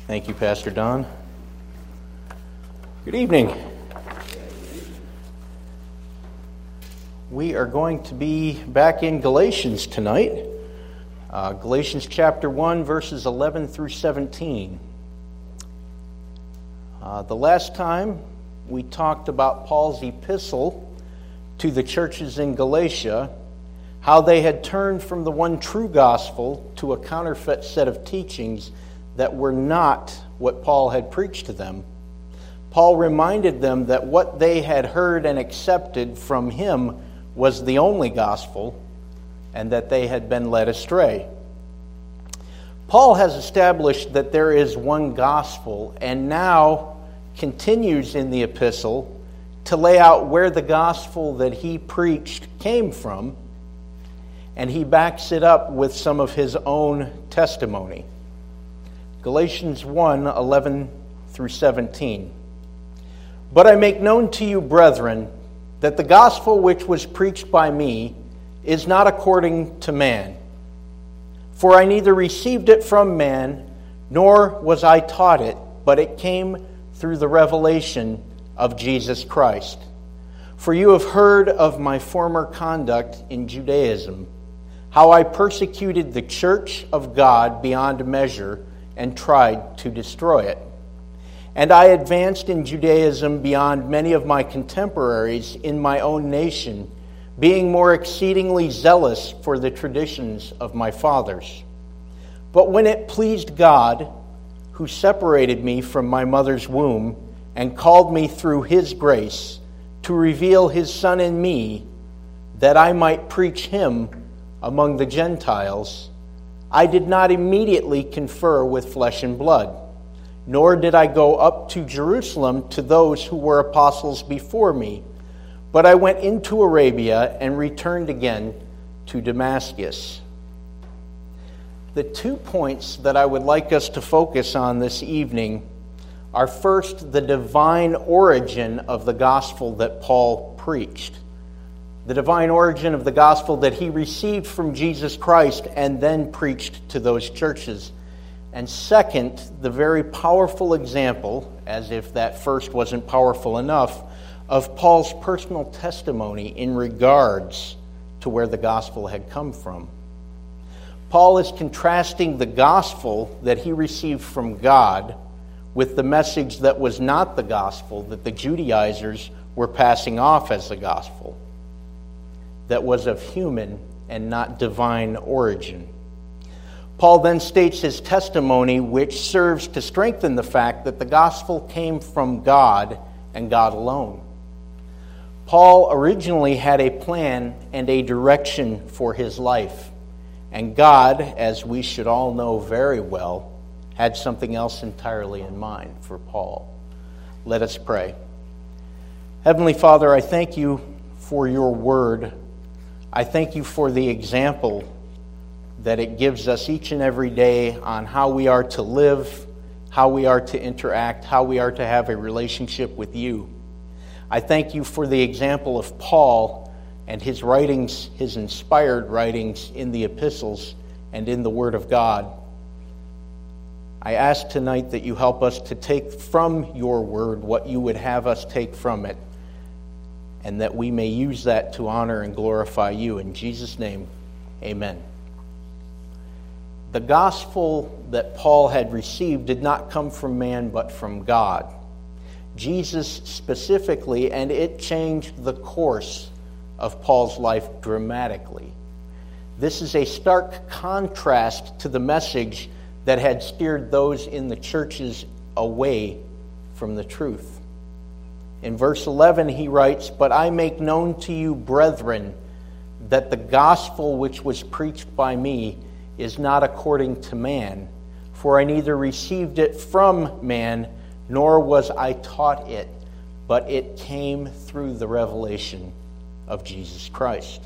Thank you, Pastor Don. Good evening. We are going to be back in Galatians tonight. Galatians chapter 1, verses 11 through 17. The last time we talked about Paul's epistle to the churches in Galatia, how they had turned from the one true gospel to a counterfeit set of teachings that were not what Paul had preached to them. Paul reminded them that what they had heard and accepted from him was the only gospel, and that they had been led astray. Paul has established that there is one gospel, and now continues in the epistle to lay out where the gospel that he preached came from, and he backs it up with some of his own testimony. Galatians 1, 11 through 17. But I make known to you, brethren, that the gospel which was preached by me is not according to man. For I neither received it from man, nor was I taught it, but it came through the revelation of Jesus Christ. For you have heard of my former conduct in Judaism, how I persecuted the church of God beyond measure and tried to destroy it. And I advanced in Judaism beyond many of my contemporaries in my own nation, being more exceedingly zealous for the traditions of my fathers. But when it pleased God, who separated me from my mother's womb and called me through his grace to reveal his Son in me, that I might preach him among the Gentiles, I did not immediately confer with flesh and blood, nor did I go up to Jerusalem to those who were apostles before me, but I went into Arabia and returned again to Damascus. The 2 points that I would like us to focus on this evening are first, the divine origin of the gospel that Paul preached. The divine origin of the gospel that he received from Jesus Christ and then preached to those churches. And second, the very powerful example, as if that first wasn't powerful enough, of Paul's personal testimony in regards to where the gospel had come from. Paul is contrasting the gospel that he received from God with the message that was not the gospel that the Judaizers were passing off as the gospel, that was of human and not divine origin. Paul then states his testimony, which serves to strengthen the fact that the gospel came from God and God alone. Paul originally had a plan and a direction for his life, and God, as we should all know very well, had something else entirely in mind for Paul. Let us pray. Heavenly Father, I thank you for your word. I thank you for the example that it gives us each and every day on how we are to live, how we are to interact, how we are to have a relationship with you. I thank you for the example of Paul and his writings, his inspired writings in the epistles and in the Word of God. I ask tonight that you help us to take from your word what you would have us take from it, and that we may use that to honor and glorify you. In Jesus' name, amen. The gospel that Paul had received did not come from man, but from God. Jesus specifically, and it changed the course of Paul's life dramatically. This is a stark contrast to the message that had steered those in the churches away from the truth. In verse 11 he writes, But I make known to you, brethren, that the gospel which was preached by me is not according to man. For I neither received it from man, nor was I taught it, but it came through the revelation of Jesus Christ.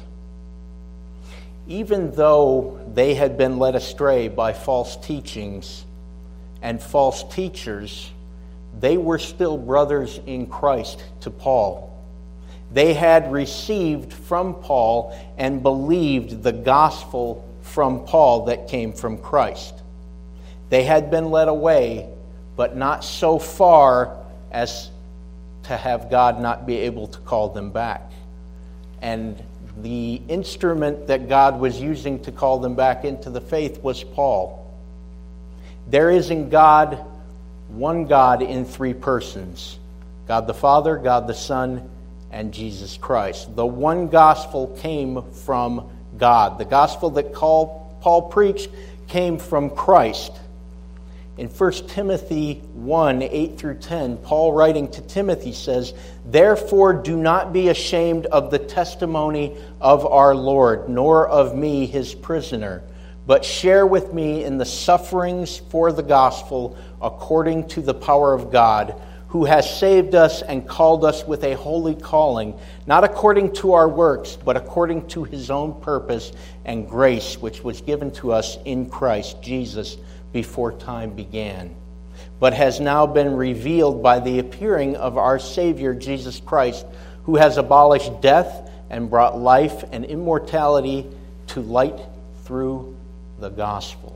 Even though they had been led astray by false teachings and false teachers, they were still brothers in Christ to Paul. They had received from Paul and believed the gospel from Paul that came from Christ. They had been led away, but not so far as to have God not be able to call them back. And the instrument that God was using to call them back into the faith was Paul. There is in God one God in three persons: God the Father, God the Son, and Jesus Christ. The one gospel came from God. The gospel that Paul preached came from Christ. In 1 Timothy 1, 8 through 10, Paul writing to Timothy says, "Therefore do not be ashamed of the testimony of our Lord, nor of me his prisoner, but share with me in the sufferings for the gospel according to the power of God, who has saved us and called us with a holy calling, not according to our works, but according to his own purpose and grace, which was given to us in Christ Jesus before time began, but has now been revealed by the appearing of our Savior Jesus Christ, who has abolished death and brought life and immortality to light through the gospel."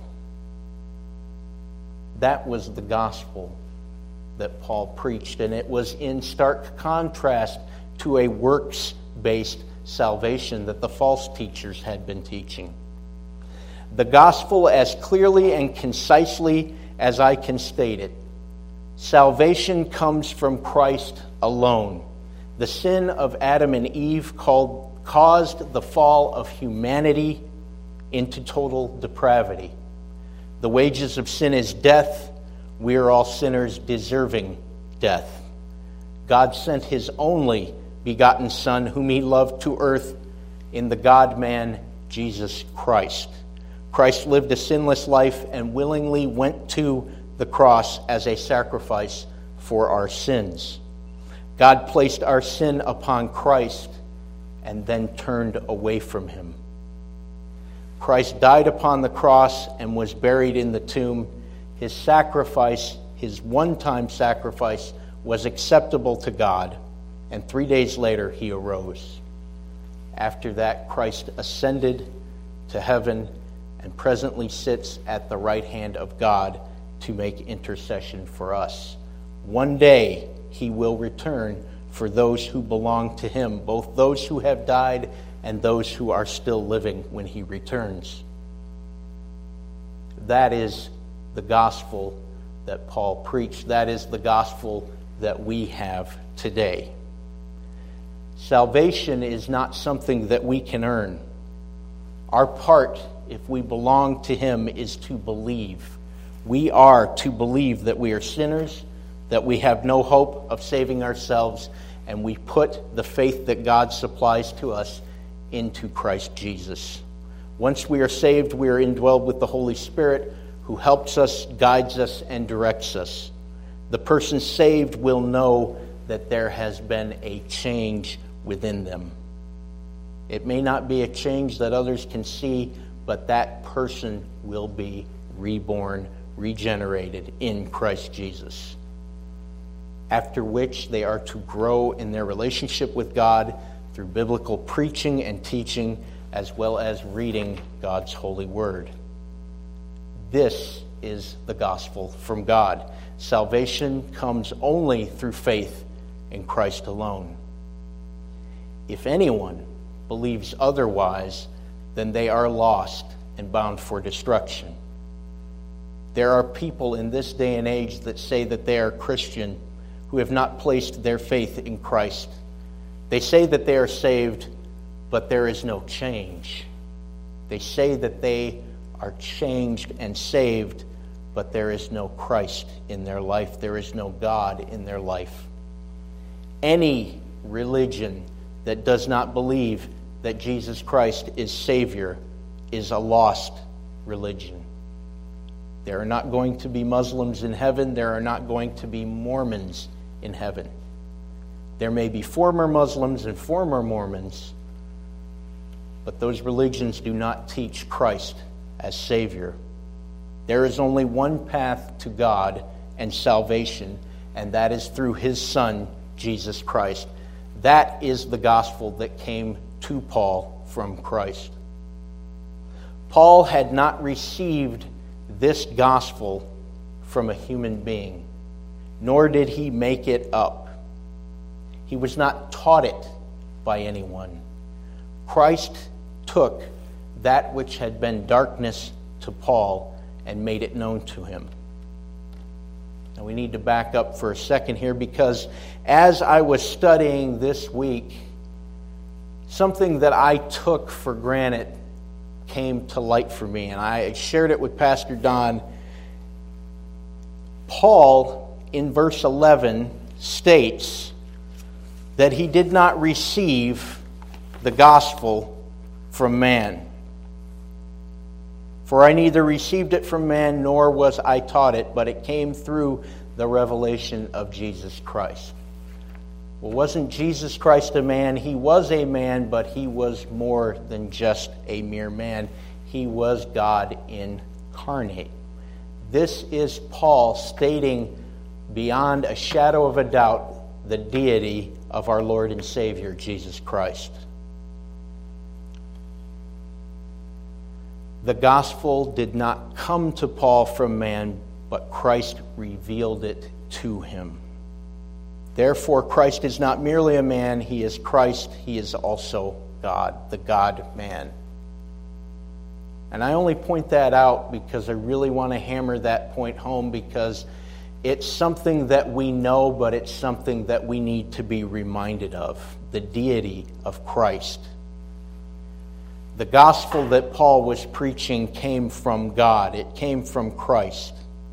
That was the gospel that Paul preached, and it was in stark contrast to a works-based salvation that the false teachers had been teaching. The gospel, as clearly and concisely as I can state it: salvation comes from Christ alone. The sin of Adam and Eve caused the fall of humanity into total depravity. The wages of sin is death. We are all sinners deserving death. God sent his only begotten Son, whom he loved, to earth in the God-man Jesus Christ. Christ lived a sinless life and willingly went to the cross as a sacrifice for our sins. God placed our sin upon Christ and then turned away from him. Christ died upon the cross and was buried in the tomb. His sacrifice, his one-time sacrifice, was acceptable to God, and 3 days later he arose. After that, Christ ascended to heaven and presently sits at the right hand of God to make intercession for us. One day he will return for those who belong to him, both those who have died and those who are still living when he returns. That is the gospel that Paul preached. That is the gospel that we have today. Salvation is not something that we can earn. Our part, if we belong to him, is to believe. We are to believe that we are sinners, that we have no hope of saving ourselves, and we put the faith that God supplies to us into Christ Jesus. Once we are saved, we are indwelled with the Holy Spirit, who helps us, guides us, and directs us. The person saved will know that there has been a change within them. It may not be a change that others can see, but that person will be reborn, regenerated in Christ Jesus. After which they are to grow in their relationship with God through biblical preaching and teaching, as well as reading God's holy word. This is the gospel from God. Salvation comes only through faith in Christ alone. If anyone believes otherwise, then they are lost and bound for destruction. There are people in this day and age that say that they are Christian who have not placed their faith in Christ. They say that they are saved, but there is no change. They say that they are changed and saved, but there is no Christ in their life. There is no God in their life. Any religion that does not believe that Jesus Christ is Savior is a lost religion. There are not going to be Muslims in heaven. There are not going to be Mormons in heaven. There may be former Muslims and former Mormons, but those religions do not teach Christ as Savior. There is only one path to God and salvation, and that is through his Son, Jesus Christ. That is the gospel that came to Paul from Christ. Paul had not received this gospel from a human being, nor did he make it up. He was not taught it by anyone. Christ took that which had been darkness to Paul and made it known to him. Now we need to back up for a second here, because as I was studying this week, something that I took for granted came to light for me, and I shared it with Pastor Don. Paul, in verse 11, states that he did not receive the gospel from man. For I neither received it from man, nor was I taught it, but it came through the revelation of Jesus Christ. Well, wasn't Jesus Christ a man? He was a man, but he was more than just a mere man. He was God incarnate. This is Paul stating beyond a shadow of a doubt the deity of our Lord and Savior, Jesus Christ. The gospel did not come to Paul from man, but Christ revealed it to him. Therefore, Christ is not merely a man, he is Christ, he is also God, the God-man. And I only point that out because I really want to hammer that point home, because it's something that we know, but it's something that we need to be reminded of, the deity of Christ. The gospel that Paul was preaching came from God. It came from Christ.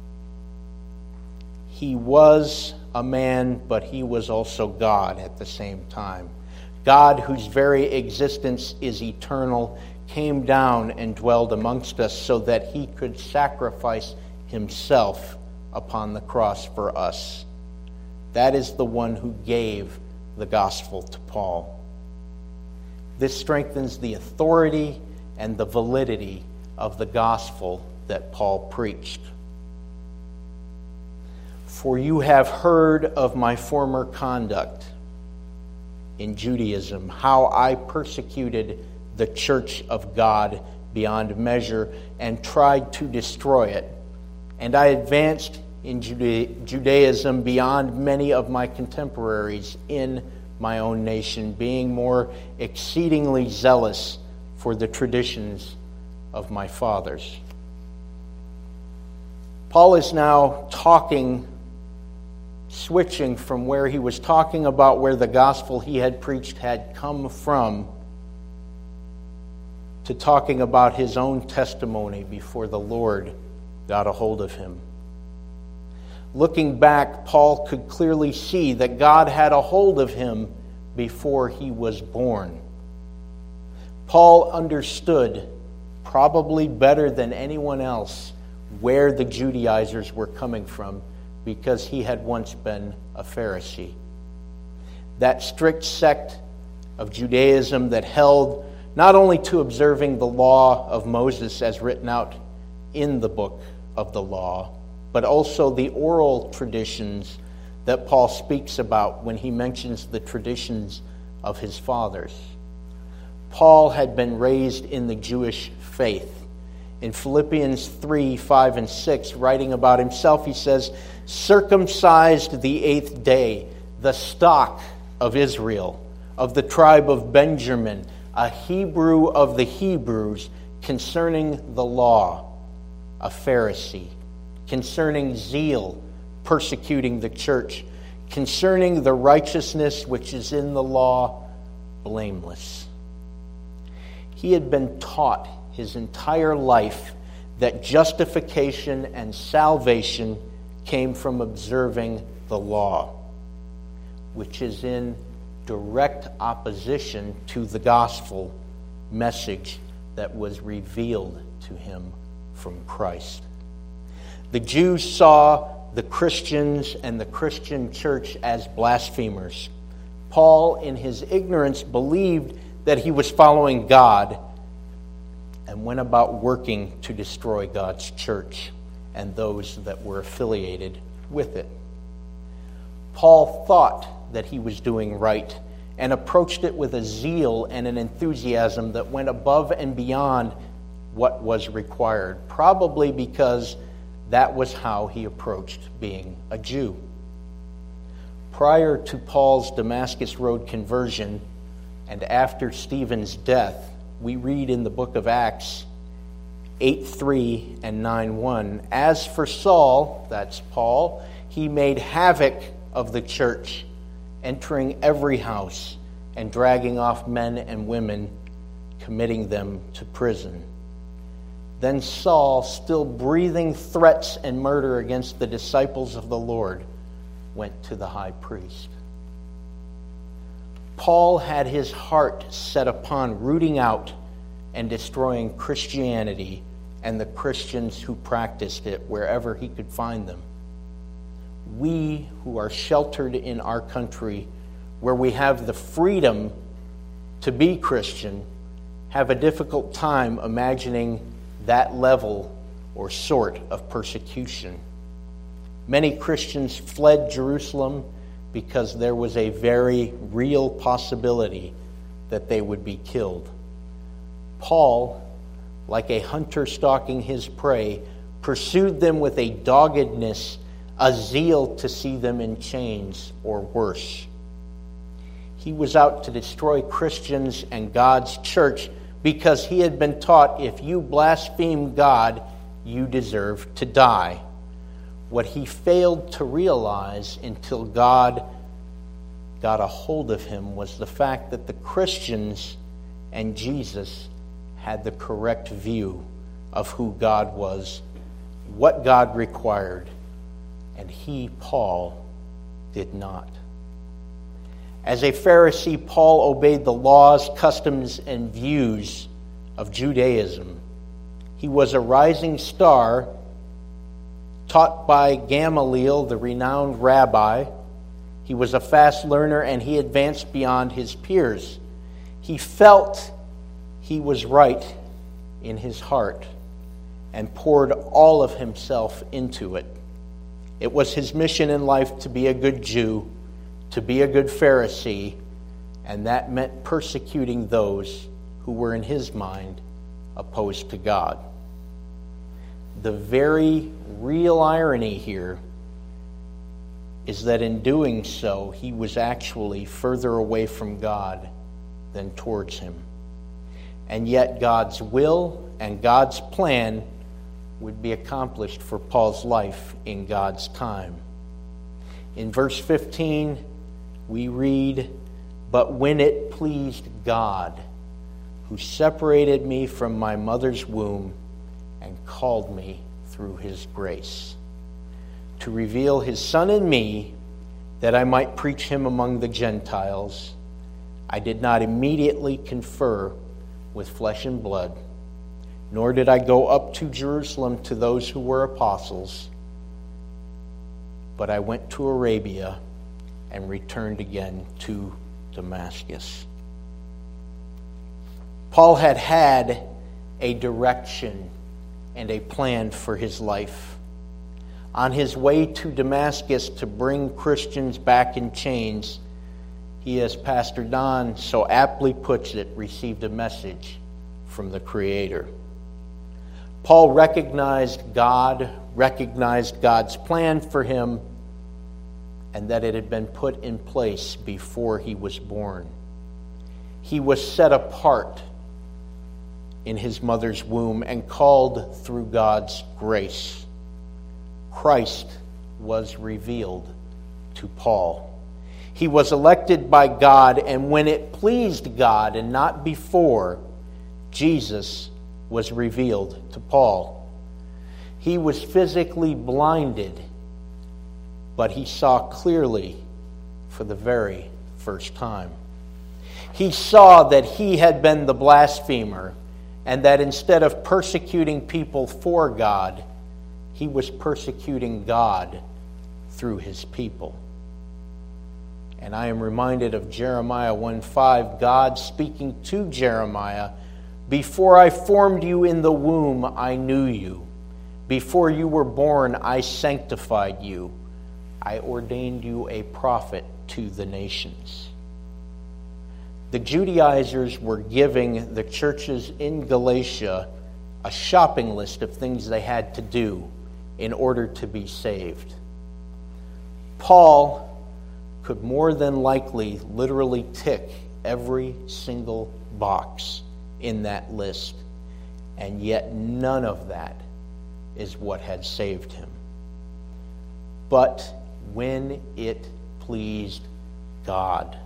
He was a man, but he was also God at the same time. God, whose very existence is eternal, came down and dwelled amongst us so that he could sacrifice himself upon the cross for us. That is the one who gave the gospel to Paul. This strengthens the authority and the validity of the gospel that Paul preached. For you have heard of my former conduct in Judaism, how I persecuted the church of God beyond measure and tried to destroy it. And I advanced in Judaism beyond many of my contemporaries in my own nation, being more exceedingly zealous for the traditions of my fathers. Paul is now switching from where he was talking about where the gospel he had preached had come from, to talking about his own testimony before the Lord got a hold of him. Looking back, Paul could clearly see that God had a hold of him before he was born. Paul understood, probably better than anyone else, where the Judaizers were coming from, because he had once been a Pharisee. That strict sect of Judaism that held not only to observing the law of Moses as written out in the book of the law, but also the oral traditions that Paul speaks about when he mentions the traditions of his fathers. Paul had been raised in the Jewish faith. In Philippians 3, 5, and 6, writing about himself, he says, circumcised the 8th day, the stock of Israel, of the tribe of Benjamin, a Hebrew of the Hebrews, concerning the law, a Pharisee, concerning zeal, persecuting the church, concerning the righteousness which is in the law, blameless. He had been taught his entire life that justification and salvation came from observing the law, which is in direct opposition to the gospel message that was revealed to him from Christ. The Jews saw the Christians and the Christian church as blasphemers. Paul, in his ignorance, believed that he was following God and went about working to destroy God's church and those that were affiliated with it. Paul thought that he was doing right and approached it with a zeal and an enthusiasm that went above and beyond what was required, probably because That was how he approached being a Jew. Prior to Paul's Damascus Road conversion and after Stephen's death, we read in the book of Acts 8:3 and 9:1, "As for Saul," that's Paul, "he made havoc of the church, entering every house and dragging off men and women, committing them to prison." Then Saul, still breathing threats and murder against the disciples of the Lord, went to the high priest. Paul had his heart set upon rooting out and destroying Christianity and the Christians who practiced it wherever he could find them. We who are sheltered in our country, where we have the freedom to be Christian, have a difficult time imagining that level or sort of persecution. Many Christians fled Jerusalem because there was a very real possibility that they would be killed. Paul, like a hunter stalking his prey, pursued them with a doggedness, a zeal to see them in chains or worse. He was out to destroy Christians and God's church because he had been taught, if you blaspheme God, you deserve to die. What he failed to realize until God got a hold of him was the fact that the Christians and Jesus had the correct view of who God was, what God required, and he, Paul, did not. As a Pharisee, Paul obeyed the laws, customs, and views of Judaism. He was a rising star, taught by Gamaliel, the renowned rabbi. He was a fast learner, and he advanced beyond his peers. He felt he was right in his heart and poured all of himself into it. It was his mission in life to be a good Jew, to be a good Pharisee, and that meant persecuting those who were, in his mind, opposed to God. The very real irony here is that in doing so, he was actually further away from God than towards him. And yet God's will and God's plan would be accomplished for Paul's life in God's time. In verse 15, we read, "But when it pleased God, who separated me from my mother's womb and called me through his grace, to reveal his Son in me, that I might preach him among the Gentiles, I did not immediately confer with flesh and blood, nor did I go up to Jerusalem to those who were apostles, but I went to Arabia and returned again to Damascus." Paul had had a direction and a plan for his life. On his way to Damascus to bring Christians back in chains, he, as Pastor Don so aptly puts it, received a message from the Creator. Paul recognized God, recognized God's plan for him, and that it had been put in place before he was born. He was set apart in his mother's womb and called through God's grace. Christ was revealed to Paul. He was elected by God, and when it pleased God and not before, Jesus was revealed to Paul. He was physically blinded, but he saw clearly for the very first time. He saw that he had been the blasphemer, and that instead of persecuting people for God, he was persecuting God through his people. And I am reminded of Jeremiah 1:5, God speaking to Jeremiah, "Before I formed you in the womb, I knew you. Before you were born, I sanctified you. I ordained you a prophet to the nations." The Judaizers were giving the churches in Galatia a shopping list of things they had to do in order to be saved. Paul could more than likely literally tick every single box in that list, and yet none of that is what had saved him. But when it pleased God.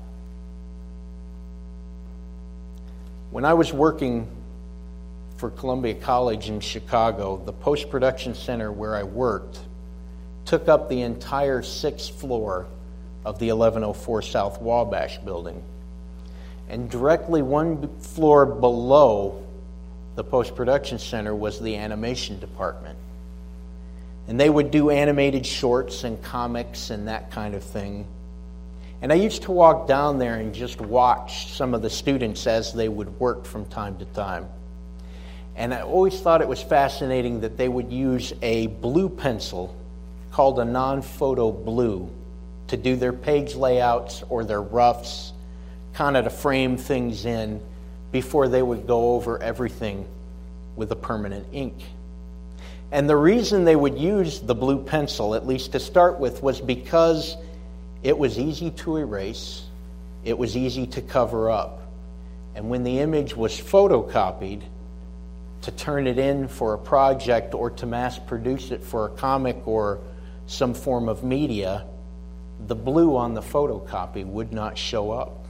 When I was working for Columbia College in Chicago, the post-production center where I worked took up the entire 6th floor of the 1104 South Wabash building. And directly one floor below the post-production center was the animation department. And they would do animated shorts and comics and that kind of thing. And I used to walk down there and just watch some of the students as they would work from time to time. And I always thought it was fascinating that they would use a blue pencil called a non-photo blue to do their page layouts or their roughs, kind of to frame things in before they would go over everything with a permanent ink. And the reason they would use the blue pencil, at least to start with, was because it was easy to erase, it was easy to cover up. And when the image was photocopied, to turn it in for a project or to mass produce it for a comic or some form of media, the blue on the photocopy would not show up.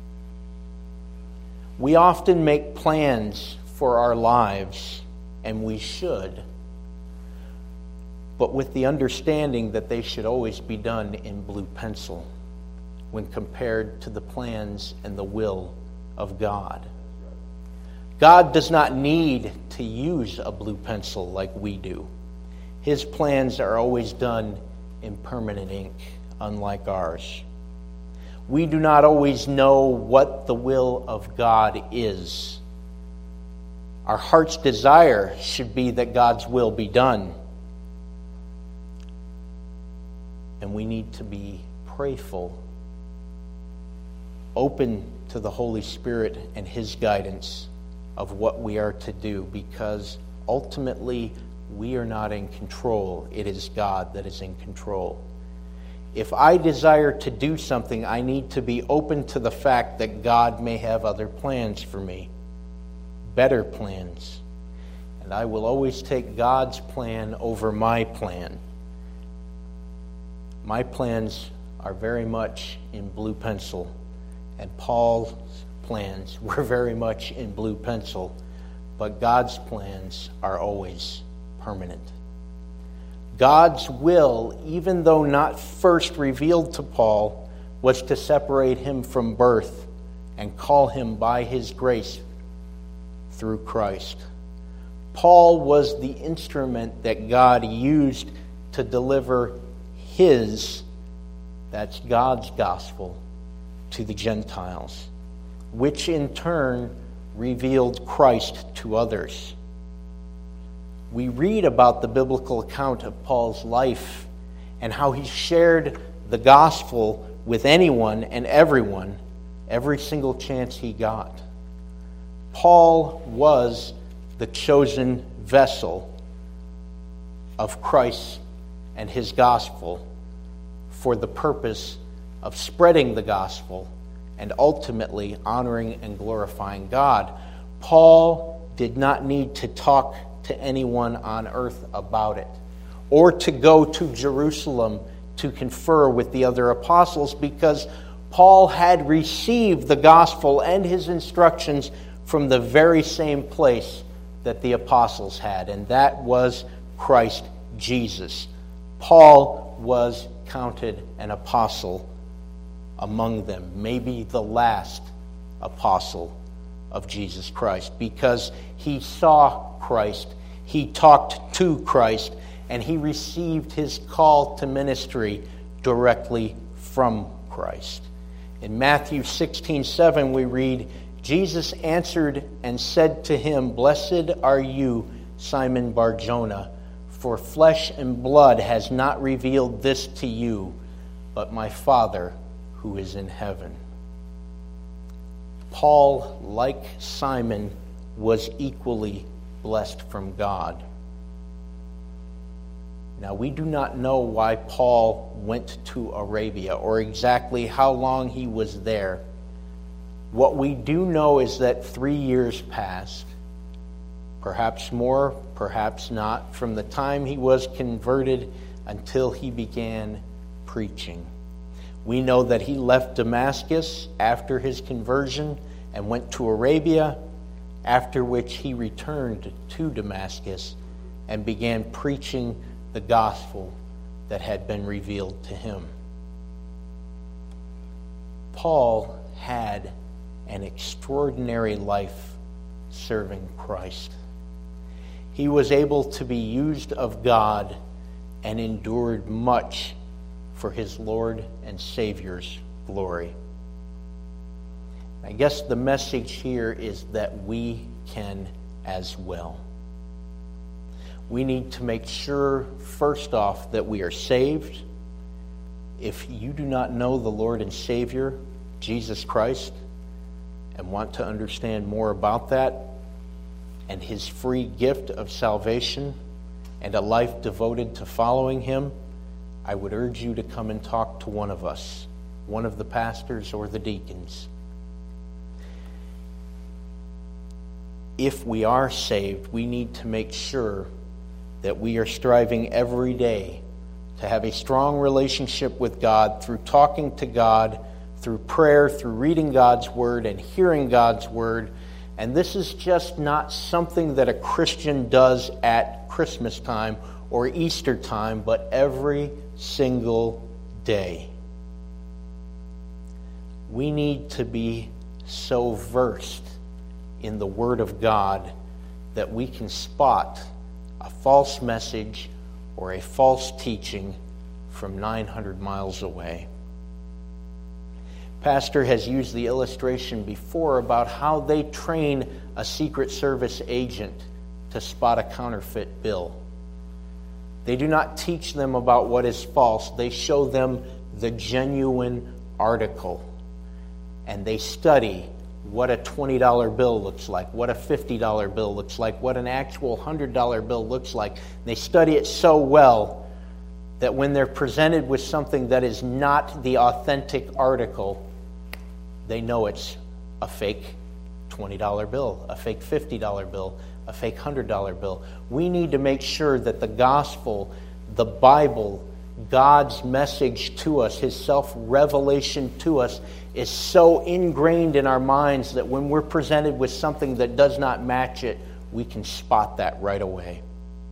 We often make plans for our lives, and we should, but with the understanding that they should always be done in blue pencil when compared to the plans and the will of God. God does not need to use a blue pencil like we do. His plans are always done in permanent ink, unlike ours. We do not always know what the will of God is. Our heart's desire should be that God's will be done. And we need to be prayerful, open to the Holy Spirit and His guidance of what we are to do, because ultimately we are not in control. It is God that is in control. If I desire to do something, I need to be open to the fact that God may have other plans for me, better plans. And I will always take God's plan over my plan. My plans are very much in blue pencil, and Paul's plans were very much in blue pencil, but God's plans are always permanent. God's will, even though not first revealed to Paul, was to separate him from birth and call him by His grace through Christ. Paul was the instrument that God used to deliver that's God's gospel, to the Gentiles, which in turn revealed Christ to others. We read about the biblical account of Paul's life and how he shared the gospel with anyone and everyone every single chance he got. Paul was the chosen vessel of Christ and His gospel for the purpose of spreading the gospel and ultimately honoring and glorifying God. Paul did not need to talk to anyone on earth about it, or to go to Jerusalem to confer with the other apostles, because Paul had received the gospel and his instructions from the very same place that the apostles had, and that was Christ Jesus. Paul was counted an apostle among them, maybe the last apostle of Jesus Christ, because he saw Christ, he talked to Christ, and he received his call to ministry directly from Christ. In Matthew 16:7 we read, Jesus answered and said to him, Blessed are you, Simon Bar-Jonah, for flesh and blood has not revealed this to you, but my Father who is in heaven. Paul, like Simon, was equally blessed from God. Now, we do not know why Paul went to Arabia or exactly how long he was there. What we do know is that 3 years passed, perhaps more, perhaps not, from the time he was converted until he began preaching. We know that he left Damascus after his conversion and went to Arabia, after which he returned to Damascus and began preaching the gospel that had been revealed to him. Paul had an extraordinary life serving Christ. He was able to be used of God and endured much for his Lord and Savior's glory. I guess the message here is that we can as well. We need to make sure, first off, that we are saved. If you do not know the Lord and Savior, Jesus Christ, and want to understand more about that and his free gift of salvation and a life devoted to following him, I would urge you to come and talk to one of us, one of the pastors or the deacons. If we are saved, we need to make sure that we are striving every day to have a strong relationship with God through talking to God, through prayer, through reading God's Word and hearing God's Word. And this is just not something that a Christian does at Christmas time or Easter time, but every single day. We need to be so versed in the Word of God that we can spot a false message or a false teaching from 900 miles away. Pastor has used the illustration before about how they train a Secret Service agent to spot a counterfeit bill. They do not teach them about what is false. They show them the genuine article. And they study what a $20 bill looks like, what a $50 bill looks like, what an actual $100 bill looks like. They study it so well that when they're presented with something that is not the authentic article, they know it's a fake $20 bill, a fake $50 bill, a fake $100 bill. We need to make sure that the gospel, the Bible, God's message to us, his self-revelation to us, is so ingrained in our minds that when we're presented with something that does not match it, we can spot that right away.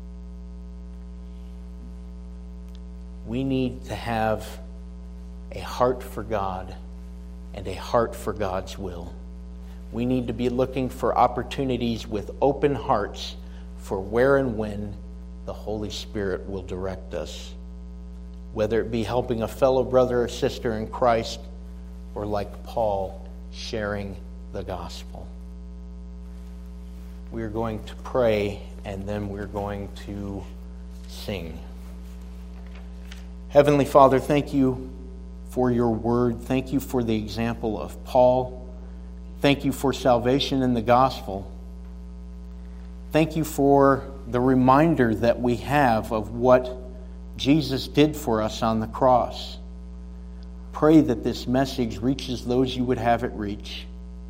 We need to have a heart for God and a heart for God's will. We need to be looking for opportunities with open hearts for where and when the Holy Spirit will direct us. Whether it be helping a fellow brother or sister in Christ, or like Paul, sharing the gospel. We're going to pray, and then we're going to sing. Heavenly Father, thank you for your word. Thank you for the example of Paul. Thank you for salvation in the gospel. Thank you for the reminder that we have of what Jesus did for us on the cross. Pray that this message reaches those you would have it reach.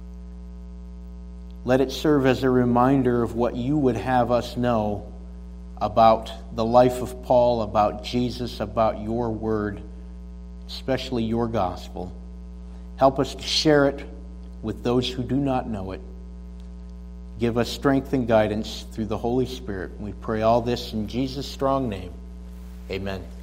Let it serve as a reminder of what you would have us know about the life of Paul, about Jesus, about your word, especially your gospel. Help us to share it with those who do not know it. Give us strength and guidance through the Holy Spirit. We pray all this in Jesus' strong name. Amen.